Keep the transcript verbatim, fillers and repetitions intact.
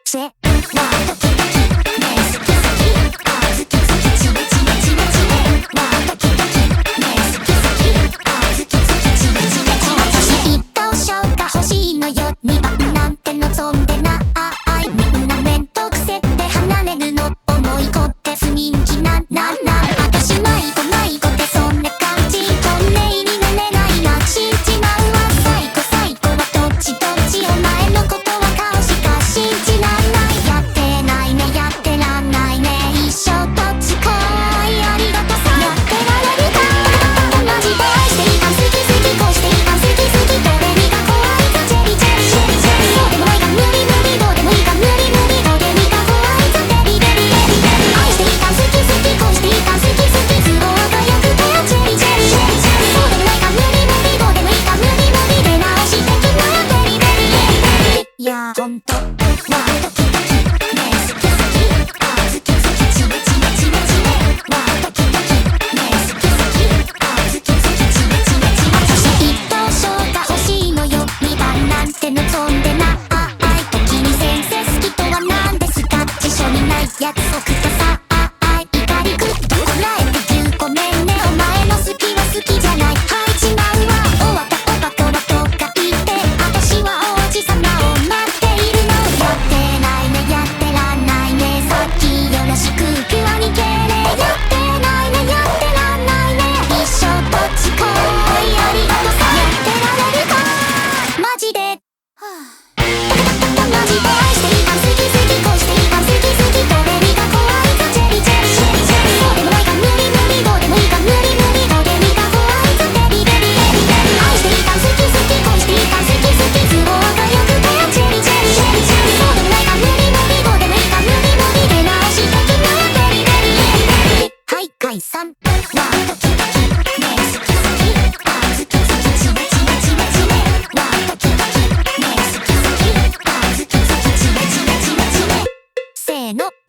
チェわドキドキね好き好きあ好き好きチメチメチメチメわドキドキね好き好きあ好き好きチメチメチメチメ一等賞が欲しいのよにばんなんて望んでないみんな面倒くせって離れるの思いこって不人気ななんなん私迷子迷子ってそんな感じトンネルに寝れないな信じまうわ最高最高はどっちどっちお前のことは顔しか信じらんないやってないねやってらんないね一生どっち来いありがとさやってられるかマジで愛していいか好き好きこうしていいか好き好きどれにか怖いかチェリチェリチェリチェリそうでもないか無理無理どうでもいいか無理無理どれにか怖いかデリデリデリデリ愛していいか好き好きこうしていいか好き好き都合がよくてチェリチェリチェリチェリそうでもないか無理無理どうでもいいか無理無理出直してきなよデリデリデリデリいやほんとわドキドキね好き好きあ好き好きチメチメチメチメわドキドキね好き好きあ好き好きチメチメチメそして一等賞が欲しいのよにばんなんて望んでない時に先生好きとは何ですか辞書にない約束とさ怒りぐっとこらえて言うごめんねお前の好きは好きじゃないはいちまうわ終わったおバカはとか言って私は王子様を待っているのやってないねやってらんないねさっきよろしくピュアに敬礼やってないねやってらんないね一生どっち来いありがとさやってられるかマジではぁマジで愛していいか好き好きこうしていいか好き好きどれにか怖いかチェリチェリチェリチェリそうでもないか無理無理どうでもいいか無理無理どれにか怖いかデリデリデリデリ愛していいか好き好きこうしていいか好き好き都合がよくてチェリチェリチェリチェリそうでもないか無理無理どうでもいいか無理無理出直してきなよデリデリデリデリはい解散わドキドキね好き好きあ好き好きチメチメチメチメわドキドキね好き好きあ好き好きチメチメチメチメせーの